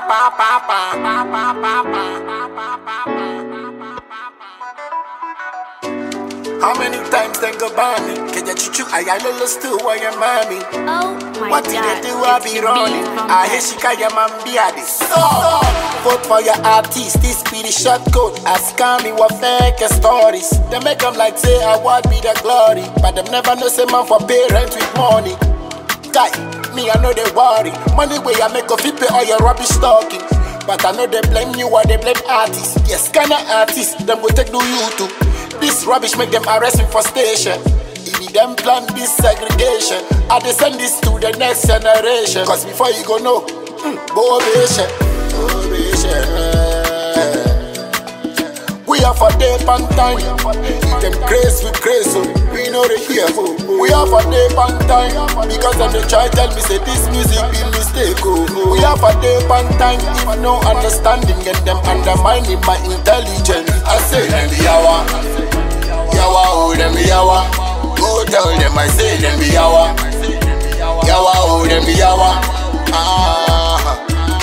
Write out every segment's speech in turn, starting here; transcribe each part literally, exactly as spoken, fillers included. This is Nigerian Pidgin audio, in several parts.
How many times they go by me? Can you chuchu? I lolo still why you mommy? Oh my What God. did they do? I It's be the running. beat from I that. hear she call your man beardy. So vote for your artist. This be the short code. Ask me what fake stories. They make them like say I would be the glory, but them never know say man for parents with money. Guy, me I know they worry. Money way I make of it pay all your rubbish talking. But I know they blame you or they blame artists. Yes, kinda artists, them go take do you too. This rubbish make them arrest me for station. If them plan this segregation, I they send this to the next generation. Cause before you go know, mm, Bobation, Bobation. We are for day and time. If them craze with craze, so we know they hear. We are for day and time. Because them they try tell me say this music be mistake. Oh. We are for day and time. If no understanding and them undermining my intelligence, I say them be yawa, yawa oh them be yawa. Go tell them I say them be yawa, yawa oh them be yawa. Ah.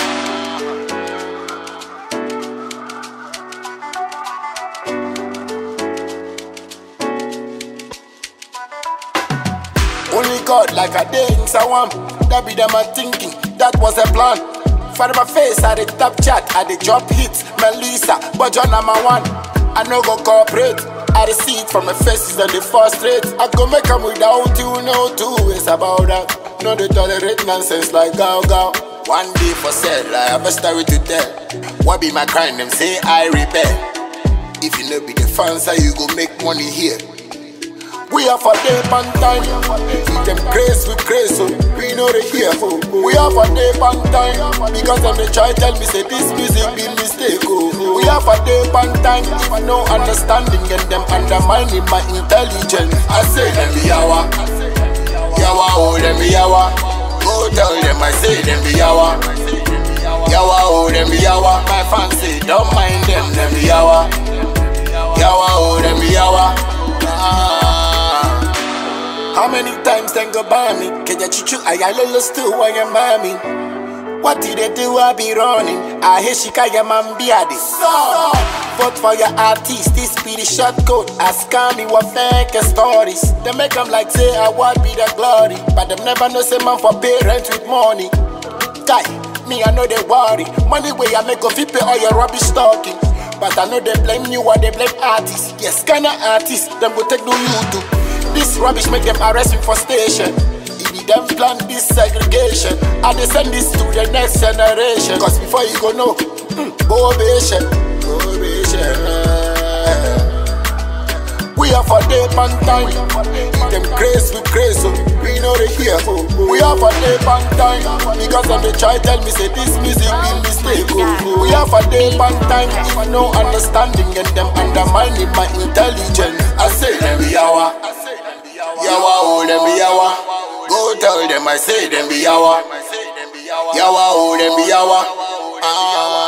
Only God like a day in Sawam. That be them a thinking, that was a plan. For my face, I the top chat, I the drop hits, Melissa, but you're number one. I no go cooperate, I the see it from my faces and the frustrate. I go make them without you, no two ways about that. No they tolerate nonsense like gow gow. One day for sale, I have a story to tell. What be my crime, them say I rebel. If you know be the fans, you go make money here. We are for day and time. If them craze with craze, so we know they hear. We are for day and time. Because them they try tell me say this music be mistake. Oh. We are for day and time. If no understanding and them undermining my intelligence, I say them be yawa, yawa oh them be yawa. Go tell them I say them be yawa, yawa oh them be yawa. My fans say don't mind them, them be yawa, yawa oh them be yawa. Ah. How many times they go by me? Can you chuchu? I lolo still why you mommy? What did they do? I be running. I hear she call your man beardy. So vote for your artist. This be the short code. Ask me what fake stories. They make them like say I would be the glory, but them never know say man for parents with money. Guy, me I know they worry. Money way I make of it pay all your rubbish talking. But I know they blame you or they blame artists. Yes, kinda artists, them go take do you too. This rubbish make them arrest me for station. If them plan this segregation, I they send this to the next generation. Cause before you go know, mm, Bobation, Bobation. We are for day and time. If them craze with craze, so we know they hear. We are for day and time. Because them they try tell me say this music be mistake. We are for day and time. If no understanding and them undermining my intelligence, I say them be yawa, yawa oh them be yawa. Go tell them I say them be yawa, yawa oh them be yawa. Ah.